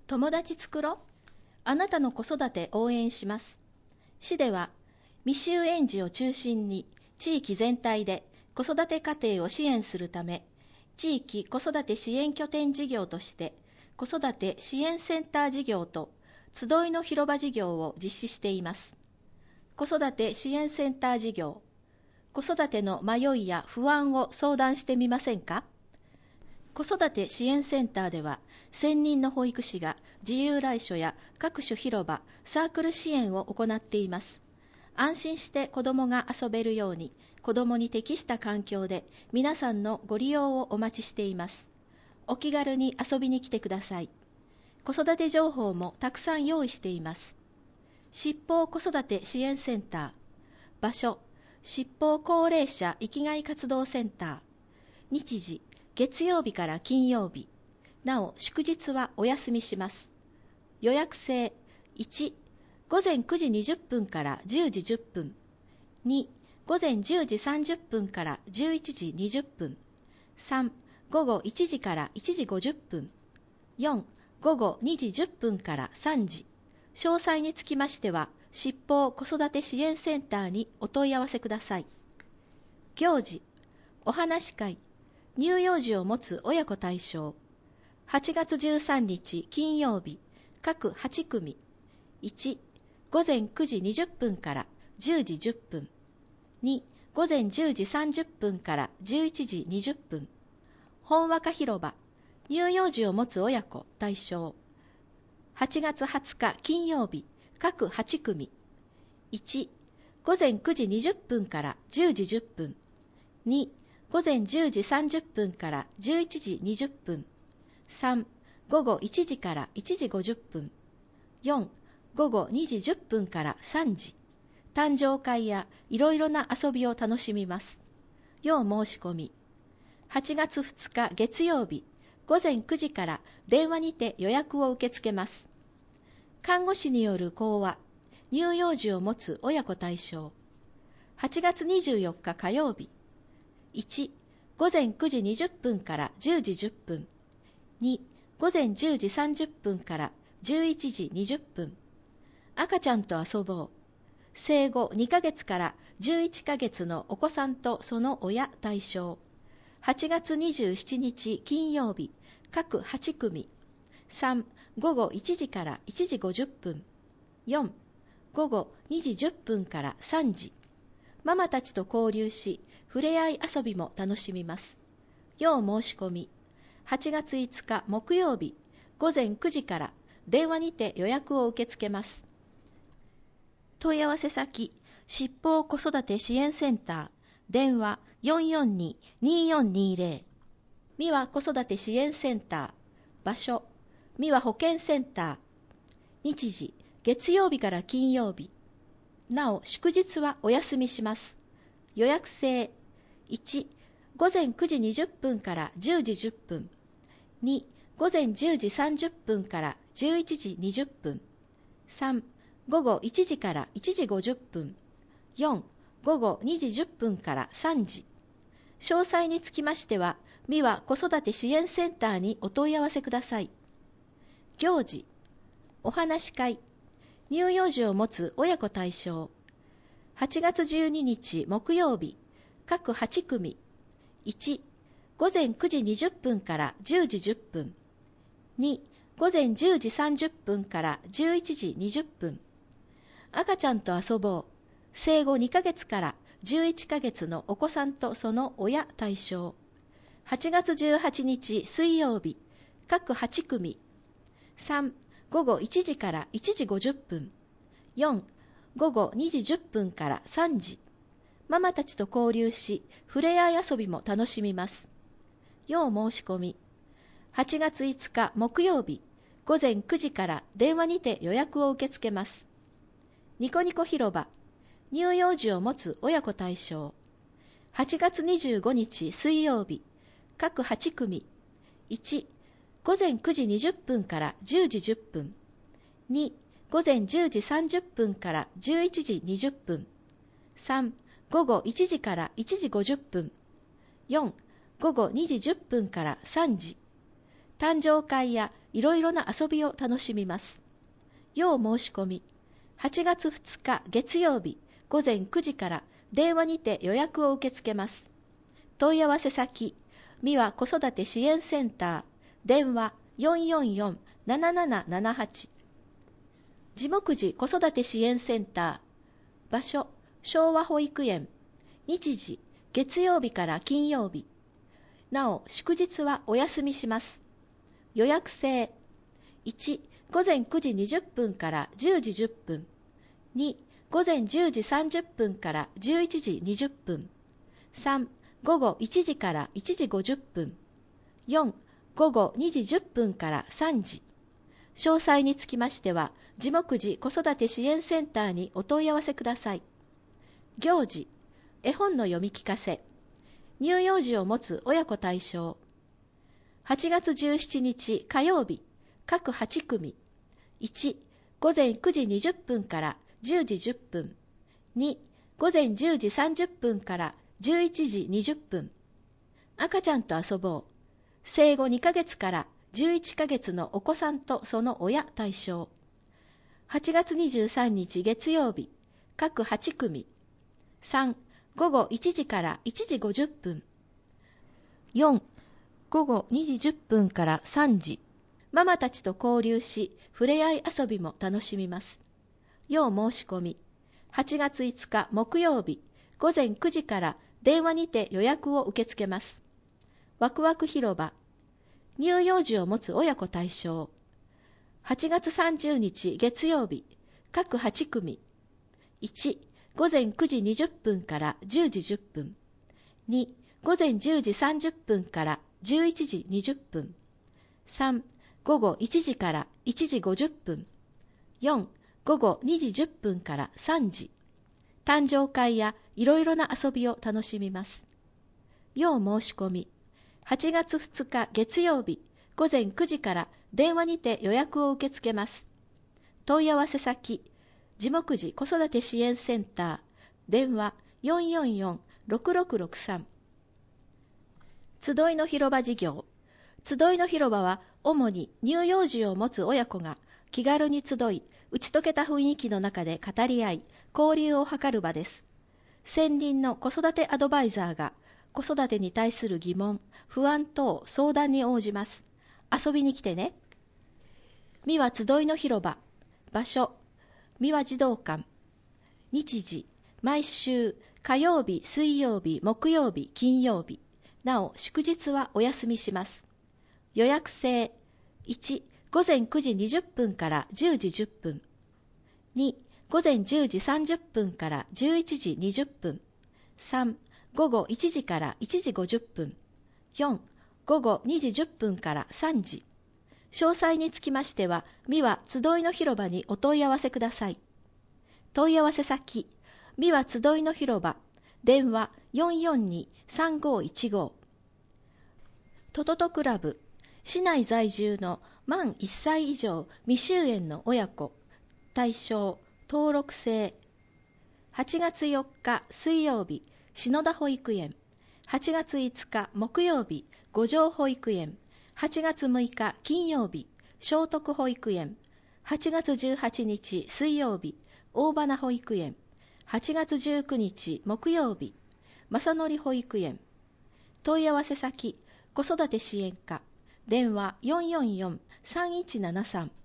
友達作ろう。あなたの子育て応援します。市では未就園児を中心に地域全体で子育て家庭を支援するため、地域子育て支援拠点事業として子育て支援センター事業と集いの広場事業を実施しています。子育て支援センター事業、子育ての迷いや不安を相談してみませんか？子育て支援センターでは、専任の保育士が自由来所や各種広場、サークル支援を行っています。安心して子どもが遊べるように、子どもに適した環境で皆さんのご利用をお待ちしています。お気軽に遊びに来てください。子育て情報もたくさん用意しています。疾風子育て支援センター。場所、疾風高齢者生きがい活動センター。日時、月曜日から金曜日。なお、祝日はお休みします。予約制。1、午前9時20分から10時10分。2、午前10時30分から11時20分。3、午後1時から1時50分。4、午後2時10分から3時。詳細につきましては、疾風子育て支援センターにお問い合わせください。行事、お話し会、乳幼児を持つ親子対象。8月13日金曜日、各8組。1、午前9時20分から10時10分。2、午前10時30分から11時20分。本和歌広場、乳幼児を持つ親子対象。8月20日金曜日、各8組。1、午前9時20分から10時10分。2、午前10時30分から11時20分。3、午後1時から1時50分。4、午後2時10分から3時。誕生会やいろいろな遊びを楽しみます。要申し込み。8月2日月曜日、午前9時から電話にて予約を受け付けます。看護師による講話、乳幼児を持つ親子対象。8月24日火曜日。1、午前9時20分から10時10分。2、午前10時30分から11時20分。赤ちゃんと遊ぼう。生後2ヶ月から11ヶ月のお子さんとその親対象。8月27日金曜日、各8組。3、午後1時から1時50分。4、午後2時10分から3時。ママたちと交流し、触れ合い遊びも楽しみます。要申し込み。8月5日木曜日、午前9時から電話にて予約を受け付けます。問い合わせ先、疾風子育て支援センター、電話 442-2420。三輪子育て支援センター、場所、三輪保健センター。日時、月曜日から金曜日。なお、祝日はお休みします。予約制。1、午前9時20分から10時10分。2、午前10時30分から11時20分。3、午後1時から1時50分。4、午後2時10分から3時。詳細につきましては、三輪子育て支援センターにお問い合わせください。行事、お話し会、乳幼児を持つ親子対象。8月12日木曜日、各8組。1、午前9時20分から10時10分。2、午前10時30分から11時20分。赤ちゃんと遊ぼう。生後2ヶ月から11ヶ月のお子さんとその親対象。8月18日水曜日、各8組。3、午後1時から1時50分。4、午後2時10分から3時。ママたちと交流し、触れ合い遊びも楽しみます。要申し込み。8月5日木曜日、午前9時から電話にて予約を受け付けます。ニコニコ広場、乳幼児を持つ親子対象。8月25日水曜日、各8組。1、午前9時20分から10時10分。2、午前10時30分から11時20分。3、午後1時から1時50分。4、午後2時10分から3時。 誕生会やいろいろな遊びを楽しみます。要申し込み、8月2日月曜日午前9時から電話にて予約を受け付けます。問い合わせ先、三輪子育て支援センター、電話444-7778。地木寺子育て支援センター、場所、昭和保育園、日時、月曜日から金曜日。なお、祝日はお休みします。予約制。1、午前9時20分から10時10分。2、午前10時30分から11時20分。3、午後1時から1時50分。4、午後2時10分から3時。詳細につきましては、地木寺子育て支援センターにお問い合わせください。行事、絵本の読み聞かせ、乳幼児を持つ親子対象。8月17日火曜日、各8組。1、午前9時20分から10時10分。2、午前10時30分から11時20分。赤ちゃんと遊ぼう。生後2ヶ月から11ヶ月のお子さんとその親対象。8月23日月曜日、各8組。3、午後1時から1時50分。4、午後2時10分から3時。ママたちと交流し、触れ合い遊びも楽しみます。要申し込み、8月5日木曜日、午前9時から電話にて予約を受け付けます。ワクワク広場、乳幼児を持つ親子対象。8月30日月曜日、各8組。1、午前9時20分から10時10分。2、午前10時30分から11時20分。3、午後1時から1時50分。4、午後2時10分から3時。誕生会やいろいろな遊びを楽しみます。要申し込み、8月2日月曜日午前9時から電話にて予約を受け付けます。問い合わせ先、地木寺子育て支援センター、電話444-6663。集いの広場事業。集いの広場は主に乳幼児を持つ親子が気軽に集い、打ち解けた雰囲気の中で語り合い、交流を図る場です。専任の子育てアドバイザーが子育てに対する疑問、不安等相談に応じます。遊びに来てね。三輪集いの広場。場所、三輪児童館。日時、毎週火曜日、水曜日、木曜日、金曜日。なお、祝日はお休みします。予約制。1、午前9時20分から10時10分。2、午前10時30分から11時20分。3、午後1時から1時50分。4、午後2時10分から3時。詳細につきましては、三輪集いの広場にお問い合わせください。問い合わせ先、三輪集いの広場、電話442-3515。トトトクラブ、市内在住の満1歳以上未就園の親子、対象、登録制。8月4日水曜日、篠田保育園。8月5日木曜日、五条保育園。8月6日金曜日、聖徳保育園。8月18日水曜日、大花保育園。8月19日木曜日、正則保育園。問い合わせ先、子育て支援課。電話444-3173。